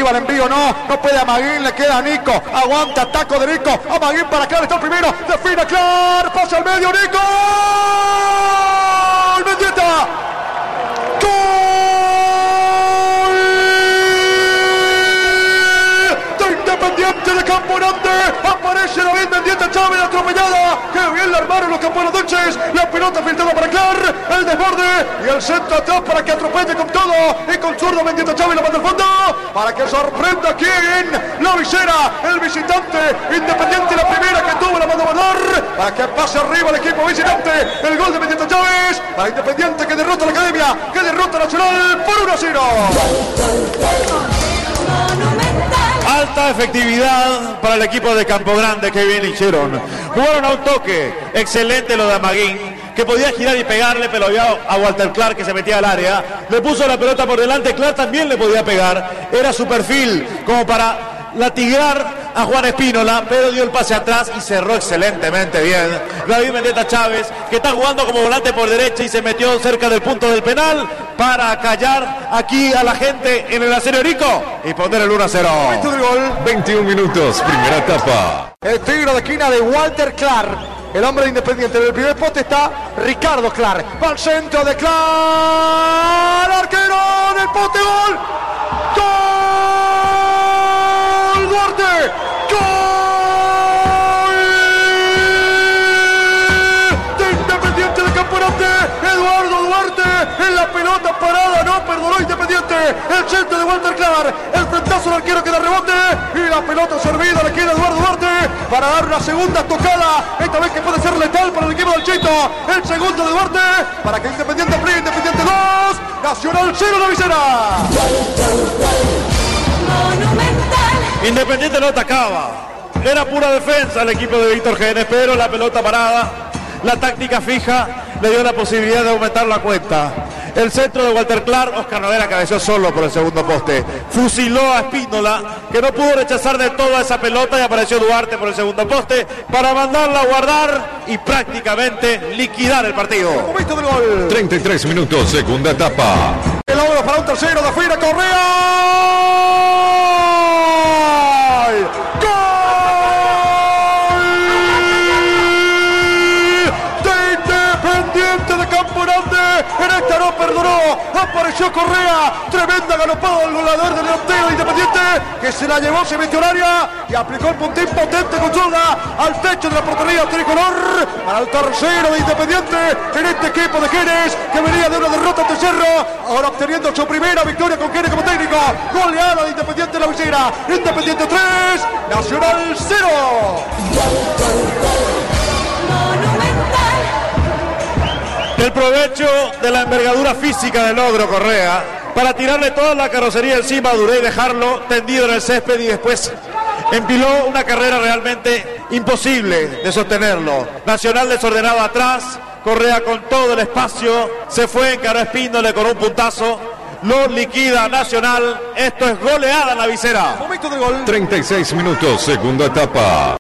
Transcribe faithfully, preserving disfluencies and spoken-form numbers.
iba el envío, no, no puede Amaguín, le queda a Nico, aguanta, taco de Nico, Amaguín para Clar, está el primero, define Clar, pasa al medio, Nico, Mendieta, gol de Independiente de Campo Grande, aparece David Mendieta Chávez, atropellada, que bien la armaron los campeonatos, la pelota filtrada para Clar, el desborde y el centro atrás para que atropelle con todo y con zurdo Mendieta Chávez la manda al fondo para que sorprenda aquí en la visera el visitante Independiente, la primera que tuvo la manda a guardar para que pase arriba el equipo visitante, el gol de Mendieta Chávez para Independiente que derrota a la Academia, que derrota a Nacional por uno a cero. Alta efectividad para el equipo de Campo Grande, que bien hicieron. Jugaron a un toque, excelente lo de Amaguín, que podía girar y pegarle, pero había a Walter Clark que se metía al área, le puso la pelota por delante, Clark también le podía pegar, era su perfil como para latigar a Juan Espínola, pero dio el pase atrás y cerró excelentemente bien David Mendieta Chávez, que está jugando como volante por derecha y se metió cerca del punto del penal para callar aquí a la gente en el Acero Rico y poner el uno a cero. veintiún minutos, primera etapa. El tiro de esquina de Walter Clark, el hombre de Independiente. En el primer poste está Ricardo Clark, va al centro de Clark, arquero en el poste, gol, gol, Duarte, gol de Independiente de Campo Grande, Eduardo Duarte en la pelota parada, no perdonó Independiente, el centro de Walter Clark, el frentazo del arquero que da rebote y la pelota servida le queda a Eduardo Duarte para dar una segunda tocada, esta vez que puede ser letal para el equipo del Chito, el segundo de Duarte para que Independiente amplíe, Independiente dos, Nacional cero la visera. Independiente no atacaba, era pura defensa el equipo de Víctor Genes, pero la pelota parada, la táctica fija le dio la posibilidad de aumentar la cuenta. El centro de Walter Clark, Oscar Noguera cabeció solo por el segundo poste, fusiló a Espínola, que no pudo rechazar de toda esa pelota, y apareció Duarte por el segundo poste para mandarla a guardar y prácticamente liquidar el partido. Momento del gol. treinta y tres minutos, segunda etapa. El logro para un tercero de Fina Correa. ¡Gol! De Independiente de Campo Grande. En esta no perdonó. Apareció Correa. Tremenda galopada del goleador del delantero de Independiente, que se la llevó, se metió al área y aplicó el puntín potente con zurda al techo de la portería tricolor para el tercero de Independiente en este equipo de Genes, que venía de una derrota ante Cerro, ahora obteniendo su primera victoria con Genes como técnico. Goleada de Independiente en la visera. Independiente tres, Nacional cero. El provecho de la envergadura física del logro Correa para tirarle toda la carrocería encima a Duré y dejarlo tendido en el césped, y después empiló una carrera realmente imposible de sostenerlo. Nacional desordenado atrás, Correa con todo el espacio, se fue, encaró a Espínola con un puntazo, lo liquida Nacional. Esto es goleada en la visera. Momento de gol. treinta y seis minutos, segunda etapa.